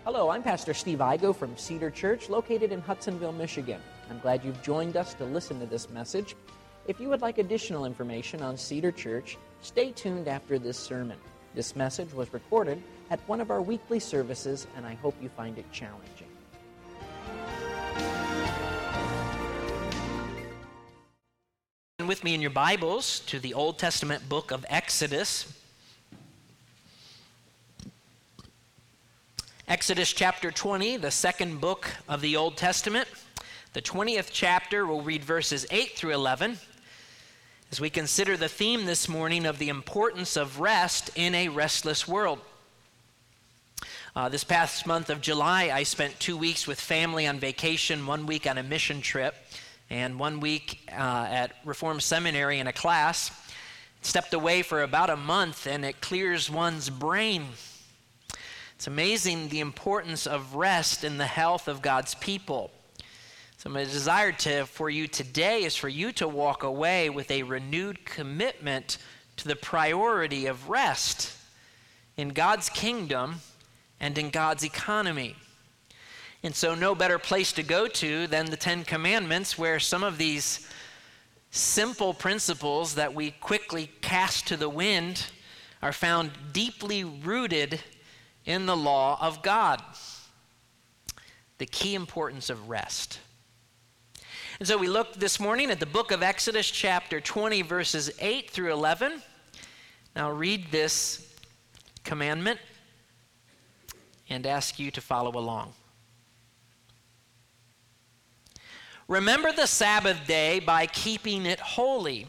Hello, I'm Pastor Steve Igo from Cedar Church, located in Hudsonville, Michigan. I'm glad you've joined us to listen to this message. If you would like additional information on Cedar Church, stay tuned after this sermon. This message was recorded at one of our weekly services, and I hope you find it challenging. With me in your Bibles to the Old Testament book of Exodus. Exodus chapter 20, the second book of the Old Testament. The 20th chapter, we'll read verses 8 through 11 as we consider the theme this morning of the importance of rest in a restless world. This past month of July, I spent 2 weeks with family on vacation, 1 week on a mission trip, and 1 week at Reformed Seminary in a class. Stepped away for about a month, and it clears one's brain. It's amazing the importance of rest in the health of God's people. So my desire for you today is for you to walk away with a renewed commitment to the priority of rest in God's kingdom and in God's economy. And so no better place to go to than the Ten Commandments, where some of these simple principles that we quickly cast to the wind are found deeply rooted in the law of God. The key importance of rest. And so we look this morning at the book of Exodus chapter 20, verses 8 through 11. Now read this commandment and ask you to follow along. Remember the Sabbath day by keeping it holy.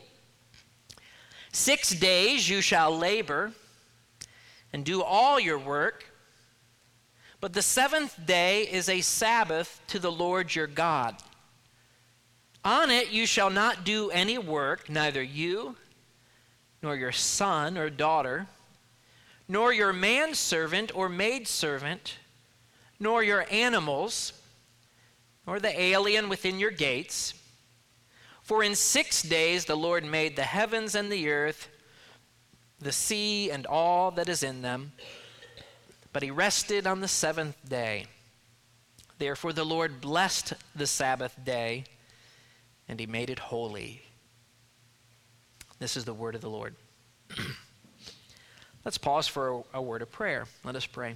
6 days you shall labor and do all your work, but the seventh day is a Sabbath to the Lord your God. On it you shall not do any work, neither you, nor your son or daughter, nor your manservant or maidservant, nor your animals, nor the alien within your gates. For in 6 days the Lord made the heavens and the earth, the sea and all that is in them, but he rested on the seventh day. Therefore the Lord blessed the Sabbath day, and he made it holy. This is the word of the Lord. Let's pause for a word of prayer. Let us pray.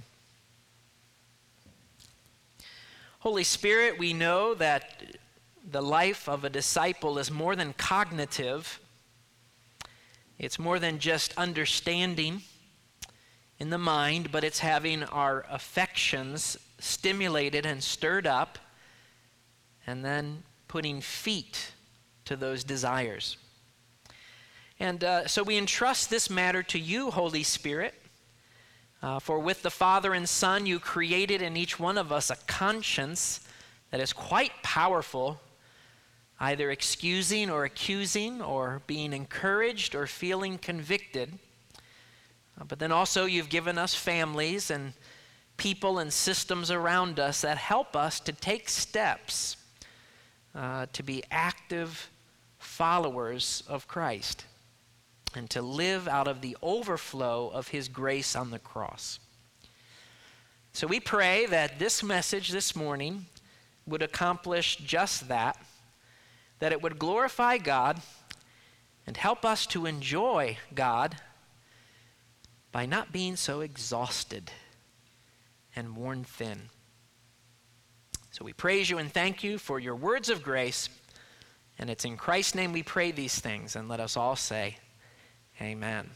Holy Spirit, we know that the life of a disciple is more than cognitive. It's more than just understanding in the mind, but it's having our affections stimulated and stirred up, and then putting feet to those desires. And so we entrust this matter to you, Holy Spirit, for with the Father and Son, you created in each one of us a conscience that is quite powerful, either excusing or accusing or being encouraged or feeling convicted. But then also you've given us families and people and systems around us that help us to take steps to be active followers of Christ and to live out of the overflow of his grace on the cross. So we pray that this message this morning would accomplish just that it would glorify God and help us to enjoy God by not being so exhausted and worn thin. So we praise you and thank you for your words of grace, and it's in Christ's name we pray these things, and let us all say, amen.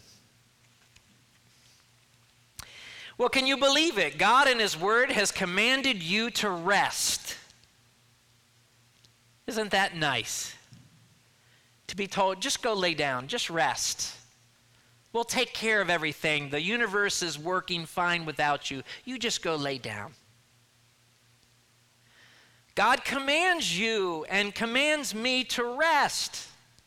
Well, can you believe it? God in his word has commanded you to rest. Isn't that nice? To be told, just go lay down, just rest. We'll take care of everything. The universe is working fine without you. You just go lay down. God commands you and commands me to rest.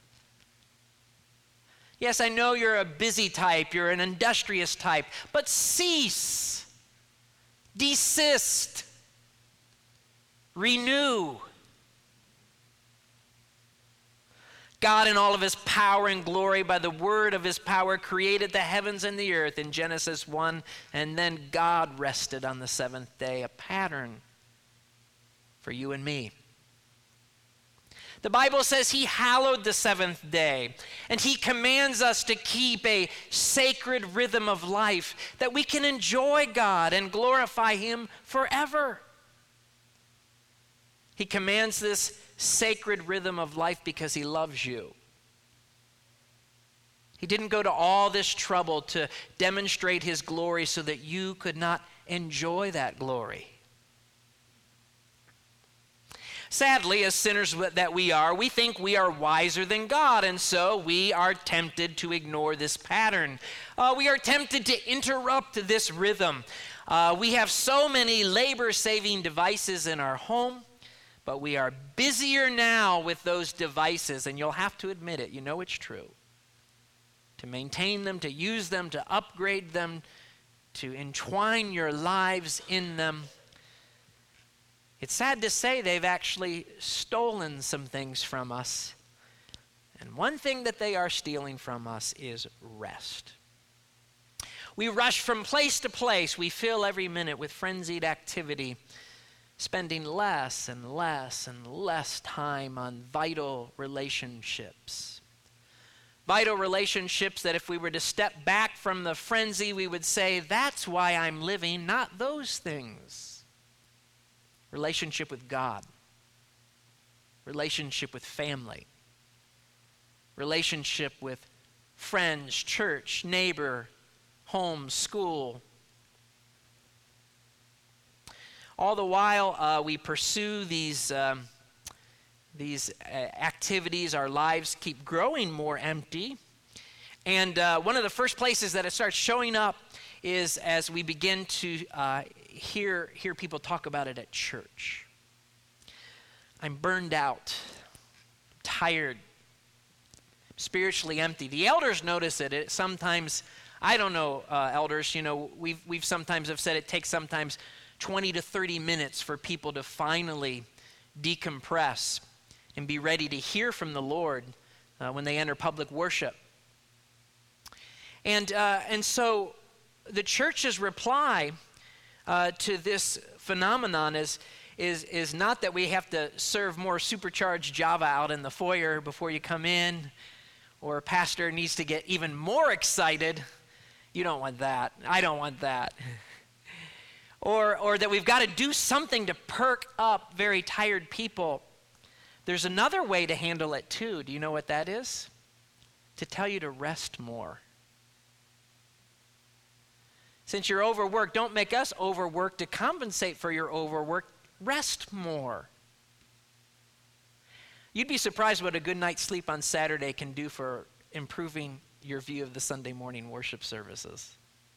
Yes, I know you're a busy type, you're an industrious type, but cease, desist, renew. God in all of his power and glory by the word of his power created the heavens and the earth in Genesis 1, and then God rested on the seventh day, a pattern for you and me. The Bible says he hallowed the seventh day, and he commands us to keep a sacred rhythm of life that we can enjoy God and glorify him forever. He commands this sacred rhythm of life because he loves you. He didn't go to all this trouble to demonstrate his glory so that you could not enjoy that glory. Sadly, as sinners that we are, we think we are wiser than God, and so we are tempted to ignore this pattern. We are tempted to interrupt this rhythm. We have so many labor-saving devices in our home, but we are busier now with those devices, and you'll have to admit it. You know it's true. To maintain them, to use them, to upgrade them, to entwine your lives in them. It's sad to say they've actually stolen some things from us. And one thing that they are stealing from us is rest. We rush from place to place. We fill every minute with frenzied activity, spending less and less and less time on vital relationships. Vital relationships that if we were to step back from the frenzy, we would say, that's why I'm living, not those things. Relationship with God. Relationship with family. Relationship with friends, church, neighbor, home, school. All the while we pursue these activities, our lives keep growing more empty. And one of the first places that it starts showing up is as we begin to hear people talk about it at church. I'm burned out, tired, spiritually empty. The elders notice it sometimes. I don't know, elders, we've sometimes have said it takes sometimes 20 to 30 minutes for people to finally decompress and be ready to hear from the Lord when they enter public worship. And so the church's reply to this phenomenon is not that we have to serve more supercharged Java out in the foyer before you come in, or a pastor needs to get even more excited. You don't want that. I don't want that. Or that we've got to do something to perk up very tired people. There's another way to handle it too. Do you know what that is? To tell you to rest more. Since you're overworked, don't make us overwork to compensate for your overwork. Rest more. You'd be surprised what a good night's sleep on Saturday can do for improving your view of the Sunday morning worship services.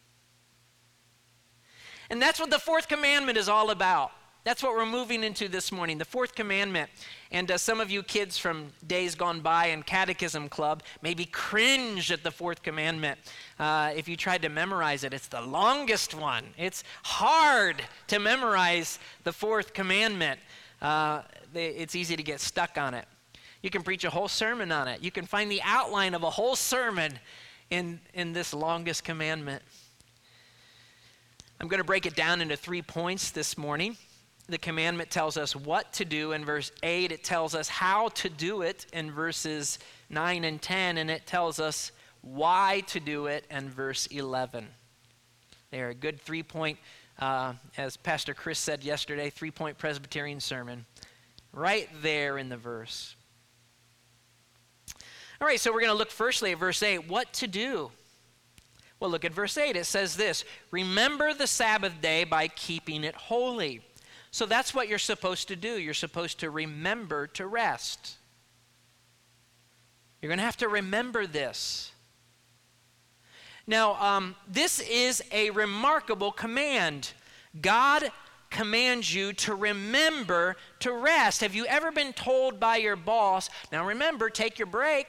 And that's what the fourth commandment is all about. That's what we're moving into this morning, the fourth commandment. And some of you kids from days gone by in Catechism Club maybe cringe at the fourth commandment. If you tried to memorize it, it's the longest one. It's hard to memorize the fourth commandment. It's easy to get stuck on it. You can preach a whole sermon on it. You can find the outline of a whole sermon in this longest commandment. I'm going to break it down into 3 points this morning. The commandment tells us what to do in verse 8. It tells us how to do it in verses 9 and 10. And it tells us why to do it in verse 11. They're a good 3-point, as Pastor Chris said yesterday, 3-point Presbyterian sermon. Right there in the verse. All right, so we're going to look firstly at verse 8. What to do? Well, look at verse 8. It says this: remember the Sabbath day by keeping it holy. So that's what you're supposed to do. You're supposed to remember to rest. You're going to have to remember this. Now, this is a remarkable command. God commands you to remember to rest. Have you ever been told by your boss, now remember, take your break?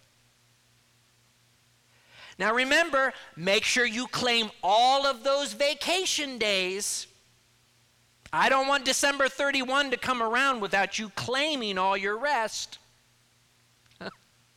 Now remember, make sure you claim all of those vacation days. I don't want December 31 to come around without you claiming all your rest.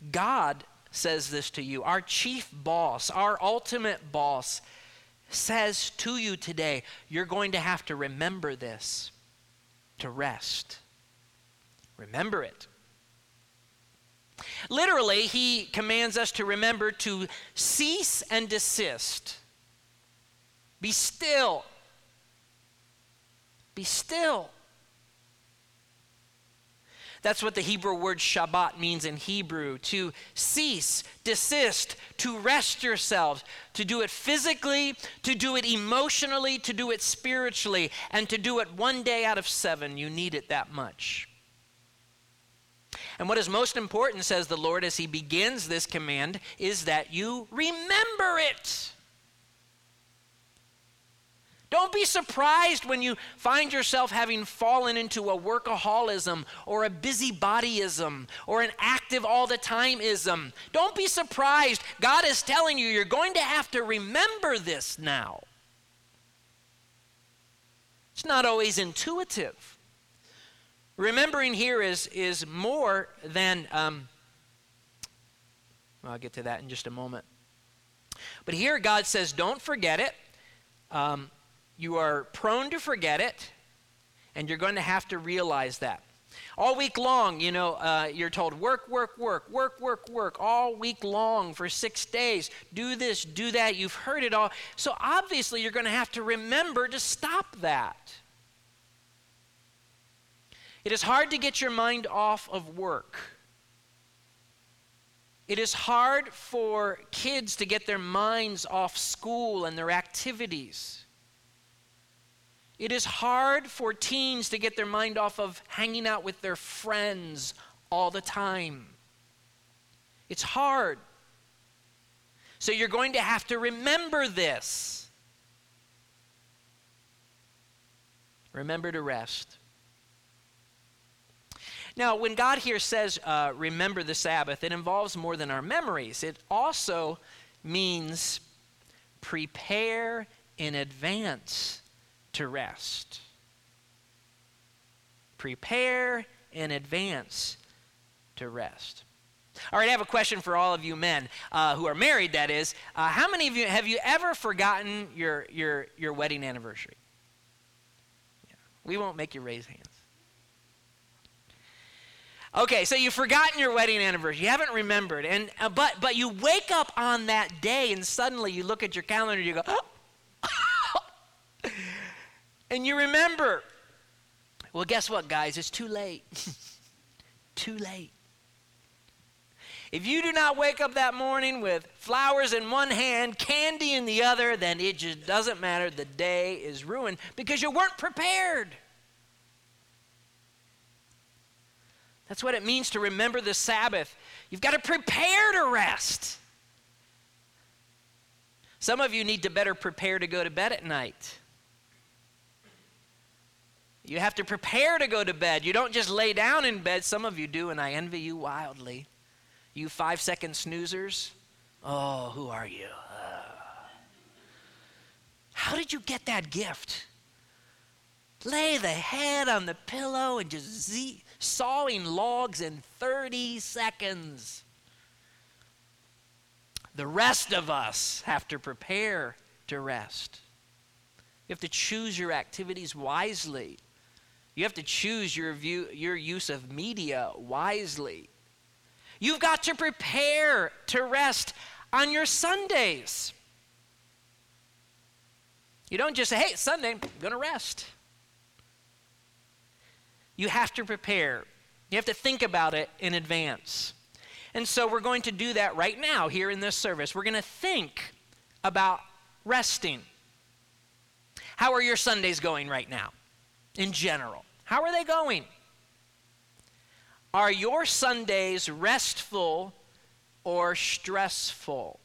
God says this to you. Our chief boss, our ultimate boss, says to you today, you're going to have to remember this, to rest. Remember it. Literally, he commands us to remember to cease and desist. Be still. Be still. That's what the Hebrew word Shabbat means in Hebrew, to cease, desist, to rest yourselves, to do it physically, to do it emotionally, to do it spiritually, and to do it one day out of 7. You need it that much. And what is most important, says the Lord as he begins this command, is that you remember it. Don't be surprised when you find yourself having fallen into a workaholism or a busybodyism or an active all the time-ism. Don't be surprised. God is telling you, you're going to have to remember this now. It's not always intuitive. Remembering here is more than, I'll get to that in just a moment. But here God says, don't forget it. You are prone to forget it, and you're going to have to realize that. All week long, you're told work, all week long for 6 days. Do this, do that. You've heard it all. So obviously you're going to have to remember to stop that. It is hard to get your mind off of work. It is hard for kids to get their minds off school and their activities. It is hard for teens to get their mind off of hanging out with their friends all the time. It's hard. So you're going to have to remember this. Remember to rest. Now, when God here says, remember the Sabbath, it involves more than our memories. It also means prepare in advance to rest. Prepare in advance to rest. All right, I have a question for all of you men who are married, that is. How many of you, have you ever forgotten your wedding anniversary? Yeah. We won't make you raise hands. Okay, so you've forgotten your wedding anniversary. You haven't remembered. And but you wake up on that day and suddenly you look at your calendar and you go, oh. And you remember. Well, guess what, guys? It's too late. Too late. If you do not wake up that morning with flowers in one hand, candy in the other, then it just doesn't matter. The day is ruined because you weren't prepared. That's what it means to remember the Sabbath. You've got to prepare to rest. Some of you need to better prepare to go to bed at night. You have to prepare to go to bed. You don't just lay down in bed. Some of you do, and I envy you wildly. You 5-second snoozers. Oh, who are you? How did you get that gift? Lay the head on the pillow and just sawing logs in 30 seconds. The rest of us have to prepare to rest. You have to choose your activities wisely. You have to choose your use of media wisely. You've got to prepare to rest on your Sundays. You don't just say, hey, it's Sunday, I'm going to rest. You have to prepare. You have to think about it in advance. And so we're going to do that right now here in this service. We're going to think about resting. How are your Sundays going right now in general? How are they going? Are your Sundays restful or stressful?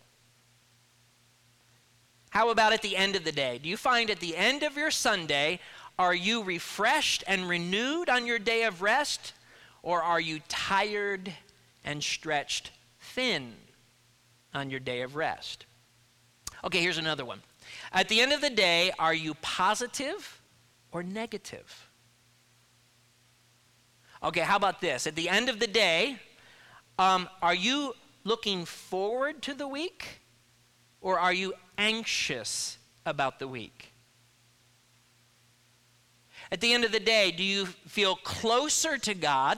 How about at the end of the day? Do you find at the end of your Sunday, are you refreshed and renewed on your day of rest? Or are you tired and stretched thin on your day of rest? Okay, here's another one. At the end of the day, are you positive or negative? Okay, how about this? At the end of the day, Are you looking forward to the week, or are you anxious about the week? At the end of the day, do you feel closer to God,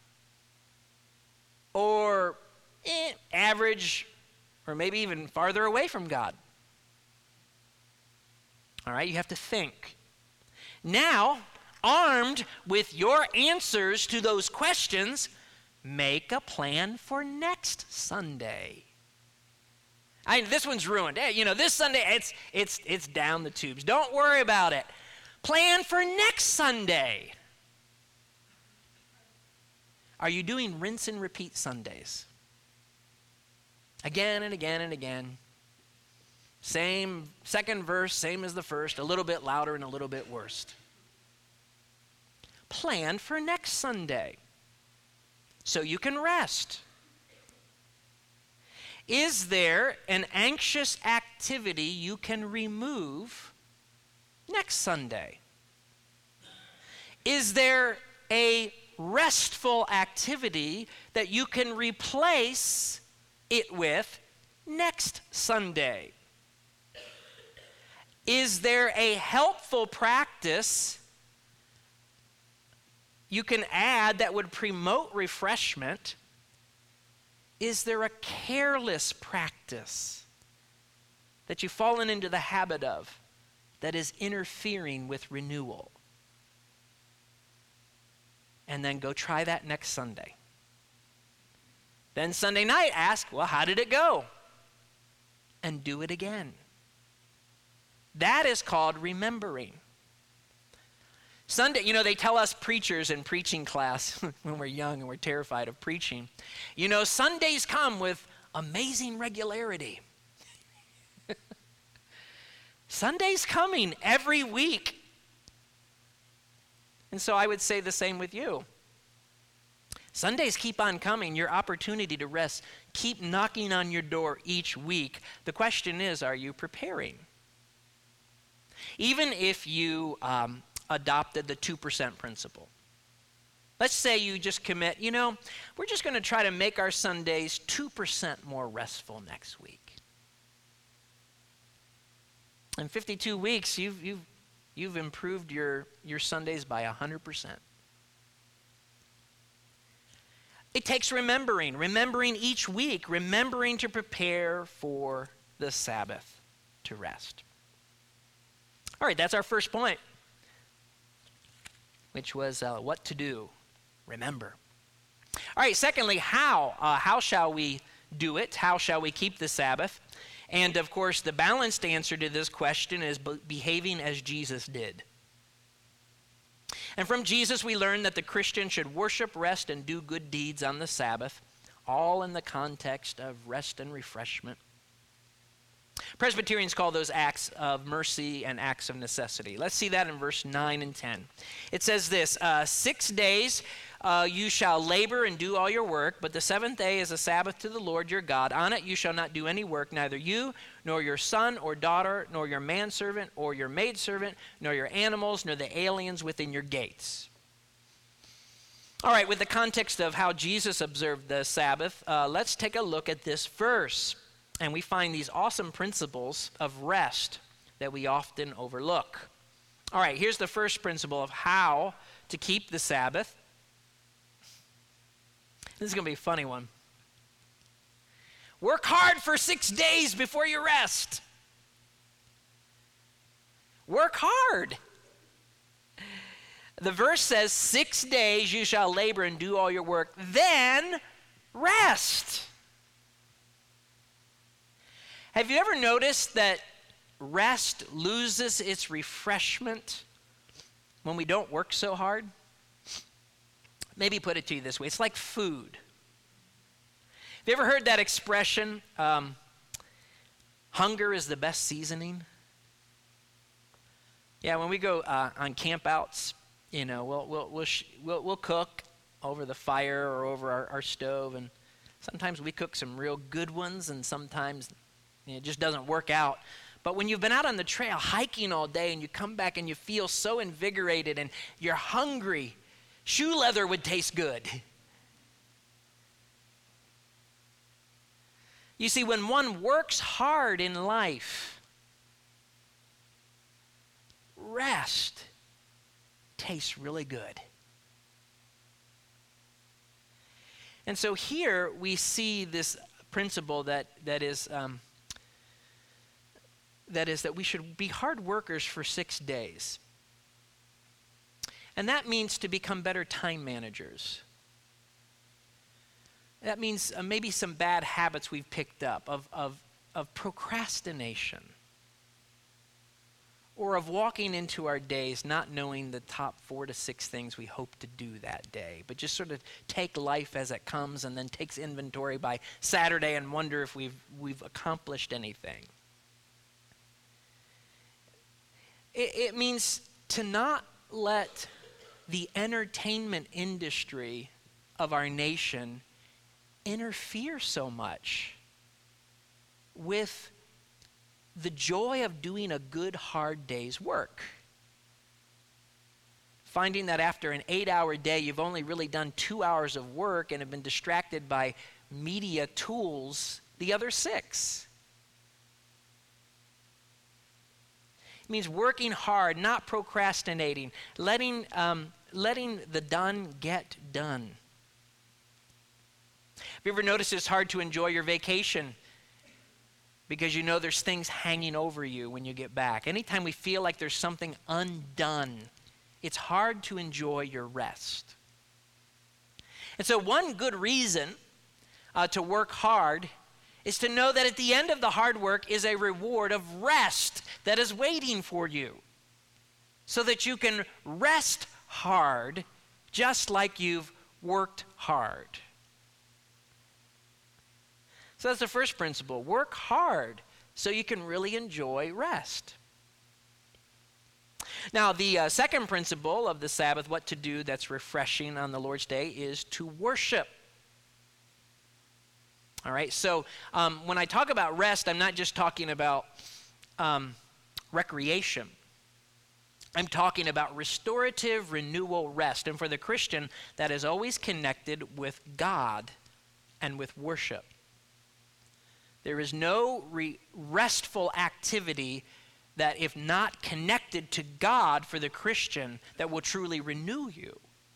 or average, or maybe even farther away from God? All right, you have to think. Now, armed with your answers to those questions, make a plan for next Sunday. This one's ruined. This Sunday, it's down the tubes. Don't worry about it. Plan for next Sunday. Are you doing rinse and repeat Sundays? Again and again and again. Same second verse, same as the first, a little bit louder and a little bit worse. Plan for next Sunday so you can rest. Is there an anxious activity you can remove next Sunday? Is there a restful activity that you can replace it with next Sunday? Is there a helpful practice you can add that would promote refreshment? Is there a careless practice that you've fallen into the habit of that is interfering with renewal? And then go try that next Sunday. Then Sunday night, ask, well, how did it go? And do it again. That is called remembering. Sunday, they tell us preachers in preaching class when we're young and we're terrified of preaching, Sundays come with amazing regularity. Sunday's coming every week. And so I would say the same with you. Sundays keep on coming. Your opportunity to rest keep knocking on your door each week. The question is, are you preparing? Even if you adopted the 2% principle. Let's say you just commit, we're just going to try to make our Sundays 2% more restful next week. In 52 weeks, you've improved your Sundays by 100%. It takes remembering each week, remembering to prepare for the Sabbath, to rest. All right, that's our first point, which was what to do. Remember. All right, secondly, how? How shall we do it? How shall we keep the Sabbath? And, of course, the balanced answer to this question is behaving as Jesus did. And from Jesus, we learn that the Christian should worship, rest, and do good deeds on the Sabbath, all in the context of rest and refreshment. Presbyterians call those acts of mercy and acts of necessity. Let's see that in verse 9 and 10. It says this, 6 days you shall labor and do all your work, but the seventh day is a Sabbath to the Lord your God. On it you shall not do any work, neither you, nor your son or daughter, nor your manservant or your maidservant, nor your animals, nor the aliens within your gates. All right, with the context of how Jesus observed the Sabbath, let's take a look at this verse. And we find these awesome principles of rest that we often overlook. All right, here's the first principle of how to keep the Sabbath. This is going to be a funny one. Work hard for 6 days before you rest. Work hard. The verse says, 6 days you shall labor and do all your work, then rest. Have you ever noticed that rest loses its refreshment when we don't work so hard? Maybe put it to you this way. It's like food. Have you ever heard that expression, hunger is the best seasoning? Yeah, when we go on campouts, we'll cook over the fire or over our stove, and sometimes we cook some real good ones, and sometimes it just doesn't work out. But when you've been out on the trail hiking all day and you come back and you feel so invigorated and you're hungry, shoe leather would taste good. You see, when one works hard in life, rest tastes really good. And so here we see this principle that we should be hard workers for 6 days. And that means to become better time managers. That means maybe some bad habits we've picked up of procrastination, or of walking into our days not knowing the top 4 to 6 things we hope to do that day, but just sort of take life as it comes and then takes inventory by Saturday and wonder if we've accomplished anything. It means to not let the entertainment industry of our nation interfere so much with the joy of doing a good, hard day's work. Finding that after an 8-hour day, you've only really done 2 hours of work and have been distracted by media tools the other 6. It means working hard, not procrastinating, letting the done get done. Have you ever noticed it's hard to enjoy your vacation because you know there's things hanging over you when you get back? Anytime we feel like there's something undone, it's hard to enjoy your rest. And so one good reason to work hard is to know that at the end of the hard work is a reward of rest that is waiting for you, so that you can rest hard just like you've worked hard. So that's the first principle. Work hard so you can really enjoy rest. Now, the second principle of the Sabbath, what to do that's refreshing on the Lord's Day, is to worship. All right, so when I talk about rest, I'm not just talking about recreation. I'm talking about restorative renewal rest. And for the Christian, that is always connected with God and with worship. There is no restful activity that, if not connected to God for the Christian, that will truly renew you.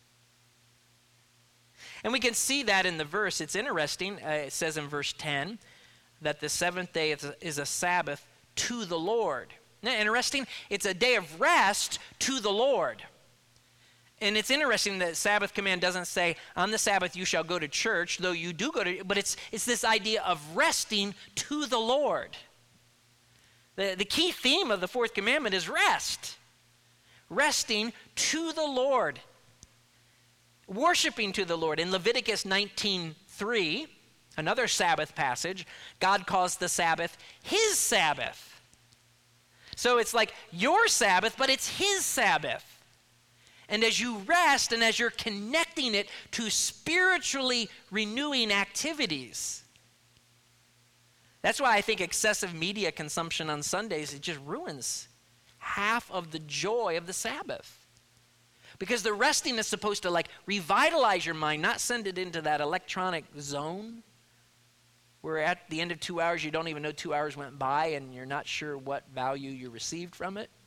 And we can see that in the verse. It's interesting. It says in verse 10 that the seventh day is a Sabbath to the Lord. Isn't that interesting? It's a day of rest to the Lord. And it's interesting that Sabbath command doesn't say, on the Sabbath you shall go to church, though you do go to, but it's this idea of resting to the Lord. The key theme of the fourth commandment is rest. Resting to the Lord. Worshiping to the Lord. In Leviticus 19:3, another Sabbath passage, God calls the Sabbath his Sabbath. So it's like your Sabbath, but it's his Sabbath. And as you rest and as you're connecting it to spiritually renewing activities, that's why I think excessive media consumption on Sundays, it just ruins half of the joy of the Sabbath. Because the resting is supposed to revitalize your mind, not send it into that electronic zone where at the end of 2 hours you don't even know 2 hours went by and you're not sure what value you received from it.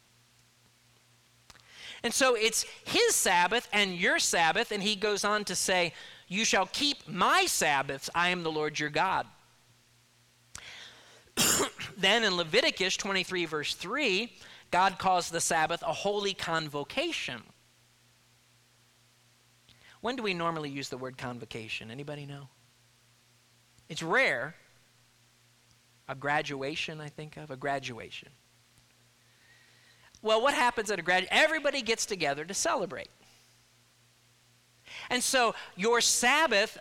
And so it's his Sabbath and your Sabbath, and he goes on to say, you shall keep my Sabbaths, I am the Lord your God. Then in Leviticus 23 verse 3, God calls the Sabbath a holy convocation. When do we normally use the word convocation? Anybody know? It's rare. A graduation, I think of, a graduation. Well, what happens at a graduation? Everybody gets together to celebrate. And so your Sabbath,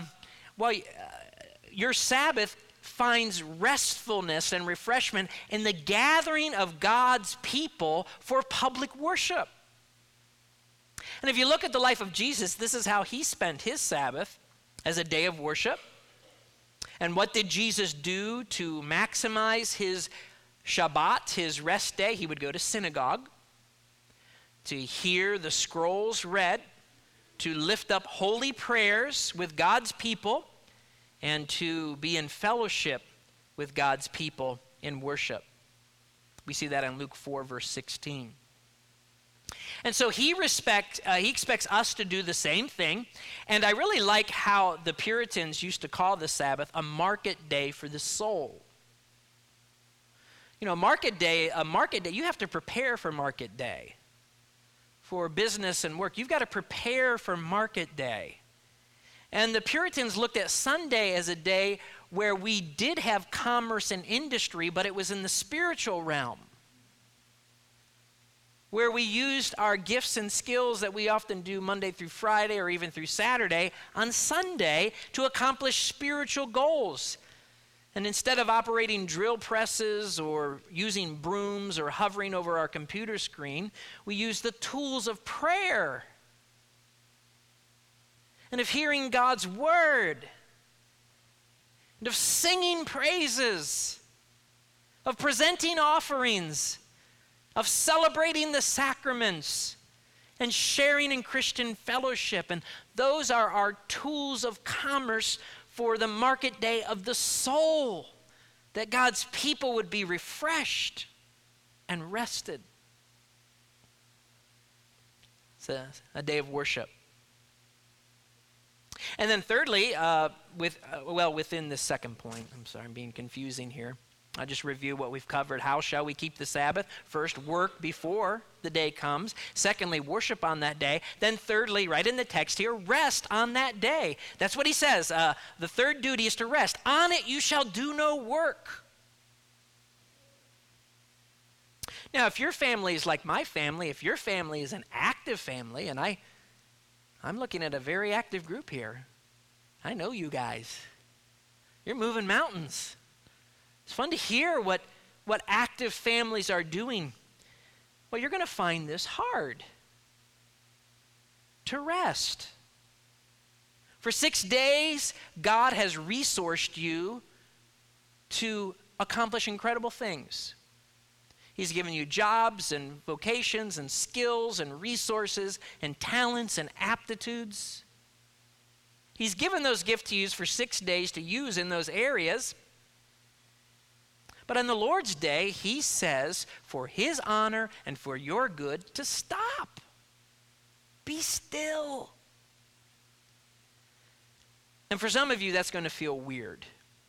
your Sabbath finds restfulness and refreshment in the gathering of God's people for public worship. And if you look at the life of Jesus, this is how he spent his Sabbath, as a day of worship. And what did Jesus do to maximize his Shabbat, his rest day? He would go to synagogue to hear the scrolls read, to lift up holy prayers with God's people, and to be in fellowship with God's people in worship. We see that in Luke 4, verse 16. And so he expects us to do the same thing. And I really like how the Puritans used to call the Sabbath a market day for the soul. You know, market day, you have to prepare for market day. For business and work, you've got to prepare for market day. And the Puritans looked at Sunday as a day where we did have commerce and industry, but it was in the spiritual realm, where we used our gifts and skills that we often do Monday through Friday or even through Saturday on Sunday to accomplish spiritual goals. And instead of operating drill presses or using brooms or hovering over our computer screen, we use the tools of prayer and of hearing God's word and of singing praises, of presenting offerings, of celebrating the sacraments and sharing in Christian fellowship. And those are our tools of commerce for the market day of the soul, that God's people would be refreshed and rested. It's a day of worship. And then thirdly, within this second point, I'm sorry, I'm being confusing here. I'll just review what we've covered. How shall we keep the Sabbath? First, work before the day comes. Secondly, worship on that day. Then thirdly, right in the text here, rest on that day. That's what he says. The third duty is to rest. On it you shall do no work. Now, if your family is like my family, if your family is an active family, and I'm looking at a very active group here. I know you guys. You're moving mountains. It's fun to hear what active families are doing. Well, you're going to find this hard to rest. For 6 days, God has resourced you to accomplish incredible things. He's given you jobs and vocations and skills and resources and talents and aptitudes. He's given those gifts to use for 6 days to use in those areas. But on the Lord's day, he says, for his honor and for your good, to stop. Be still. And for some of you, that's going to feel weird.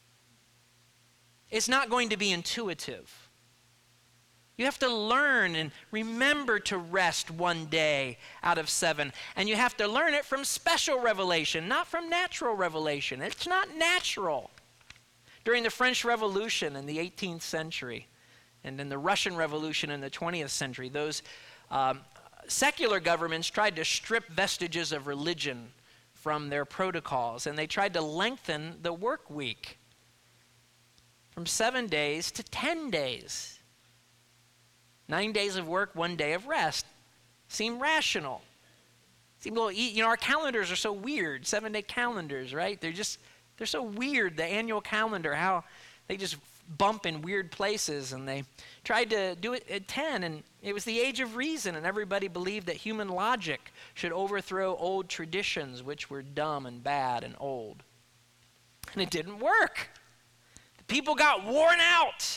It's not going to be intuitive. You have to learn and remember to rest one day out of 7. And you have to learn it from special revelation, not from natural revelation. It's not natural. During the French Revolution in the 18th century and in the Russian Revolution in the 20th century, those secular governments tried to strip vestiges of religion from their protocols, and they tried to lengthen the work week from 7 days to 10 days. 9 days of work, 1 day of rest. Seem rational. Seem a little, our calendars are so weird, 7-day calendars, right? They're so weird, the annual calendar, how they just bump in weird places. And they tried to do it at 10, and it was the age of reason, and everybody believed that human logic should overthrow old traditions, which were dumb and bad and old. And it didn't work. The people got worn out.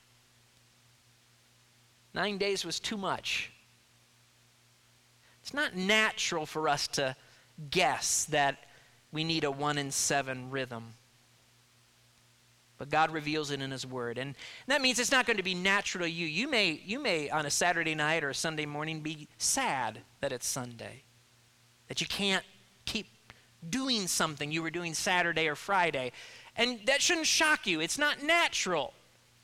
9 days was too much. It's not natural for us to guess that we need a 1 in 7 rhythm. But God reveals it in his word. And that means it's not going to be natural to you. You may on a Saturday night or a Sunday morning be sad that it's Sunday, that you can't keep doing something you were doing Saturday or Friday. And that shouldn't shock you. It's not natural.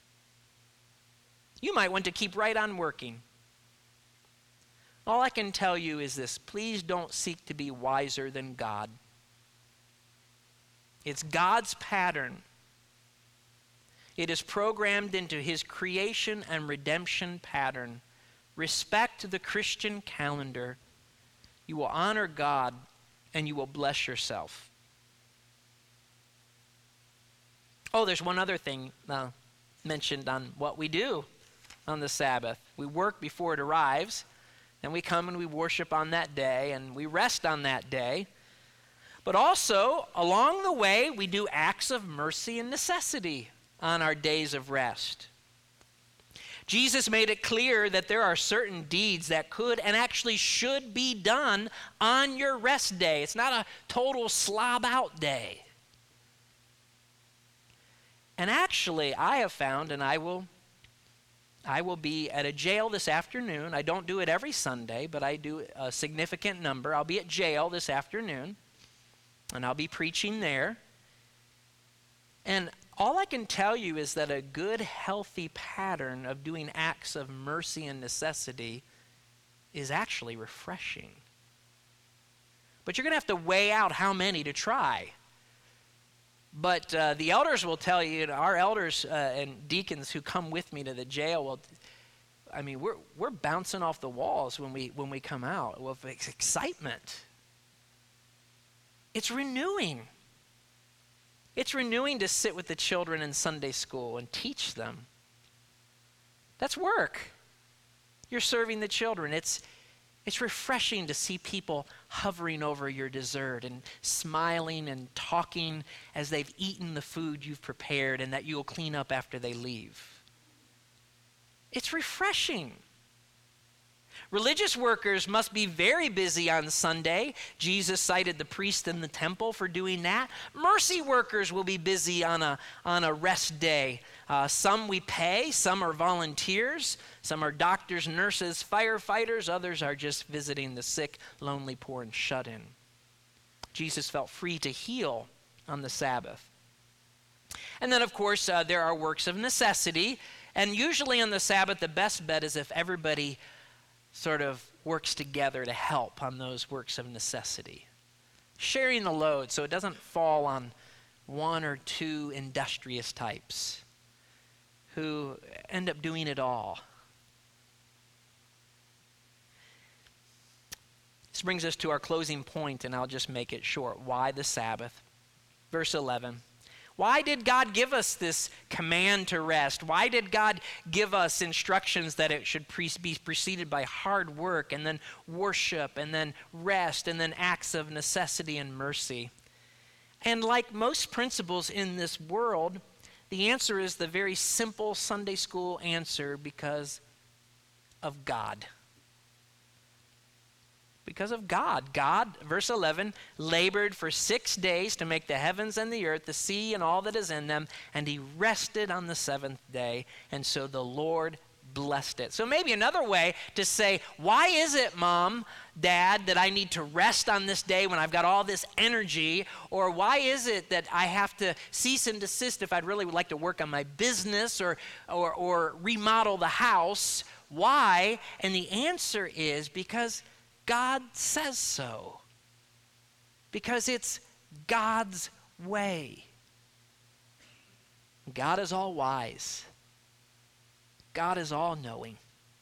You might want to keep right on working. All I can tell you is this: please don't seek to be wiser than God. It's God's pattern. It is programmed into his creation and redemption pattern. Respect the Christian calendar. You will honor God and you will bless yourself. Oh, there's one other thing mentioned on what we do on the Sabbath. We work before it arrives, then we come and we worship on that day, and we rest on that day. But also, along the way, we do acts of mercy and necessity. on our days of rest. Jesus made it clear that there are certain deeds that could and actually should be done on your rest day. It's not a total slob out day. And actually, I have found, and I will be at a jail this afternoon. I don't do it every Sunday, but I do a significant number. I'll be at jail this afternoon, and I'll be preaching there. And all I can tell you is that a good, healthy pattern of doing acts of mercy and necessity is actually refreshing. But you're going to have to weigh out how many to try. But the elders will tell you, our elders and deacons who come with me to the jail, we're bouncing off the walls when we come out with excitement. It's renewing. It's renewing to sit with the children in Sunday school and teach them. That's work. You're serving the children. It's refreshing to see people hovering over your dessert and smiling and talking as they've eaten the food you've prepared and that you'll clean up after they leave. It's refreshing. Religious workers must be very busy on Sunday. Jesus cited the priest in the temple for doing that. Mercy workers will be busy on a rest day. Some we pay, some are volunteers, some are doctors, nurses, firefighters, others are just visiting the sick, lonely, poor, and shut-in. Jesus felt free to heal on the Sabbath. And then, of course, there are works of necessity, and usually on the Sabbath, the best bet is if everybody sort of works together to help on those works of necessity. Sharing the load so it doesn't fall on one or two industrious types who end up doing it all. This brings us to our closing point, and I'll just make it short. Why the Sabbath? Verse 11. Why did God give us this command to rest? Why did God give us instructions that it should be preceded by hard work and then worship and then rest and then acts of necessity and mercy? And like most principles in this world, the answer is the very simple Sunday school answer: because of God. Because of God. God, verse 11, labored for 6 days to make the heavens and the earth, the sea and all that is in them, and he rested on the seventh day, and so the Lord blessed it. So maybe another way to say, why is it, Mom, Dad, that I need to rest on this day when I've got all this energy? Or why is it that I have to cease and desist if I'd really would like to work on my business or remodel the house? Why? And the answer is because God says so. Because it's God's way. God is all wise. God is all knowing.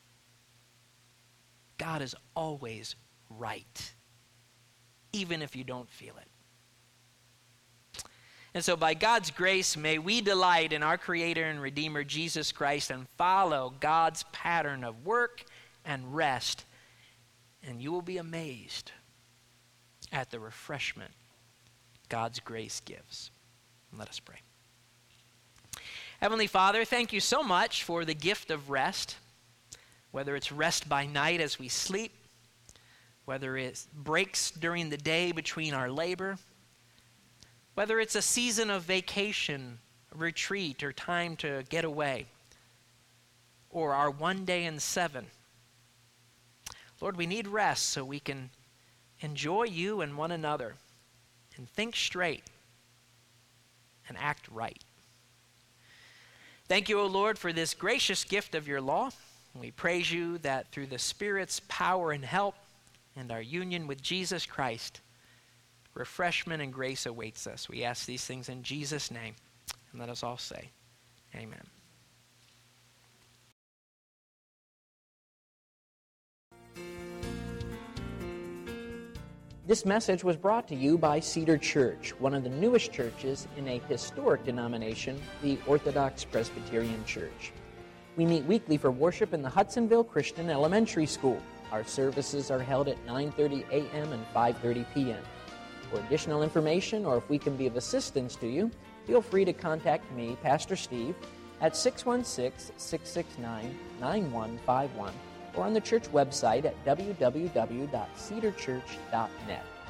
God is always right, even if you don't feel it. And so by God's grace, may we delight in our Creator and Redeemer, Jesus Christ, and follow God's pattern of work and rest. And you will be amazed at the refreshment God's grace gives. Let us pray. Heavenly Father, thank you so much for the gift of rest, whether it's rest by night as we sleep, whether it's breaks during the day between our labor, whether it's a season of vacation, retreat, or time to get away, or our 1 day in 7. Lord, we need rest so we can enjoy you and one another and think straight and act right. Thank you, O Lord, for this gracious gift of your law. We praise you that through the Spirit's power and help and our union with Jesus Christ, refreshment and grace awaits us. We ask these things in Jesus' name, and let us all say, amen. This message was brought to you by Cedar Church, one of the newest churches in a historic denomination, the Orthodox Presbyterian Church. We meet weekly for worship in the Hudsonville Christian Elementary School. Our services are held at 9:30 a.m. and 5:30 p.m. For additional information or if we can be of assistance to you, feel free to contact me, Pastor Steve, at 616-669-9151 or on the church website at www.cedarchurch.net.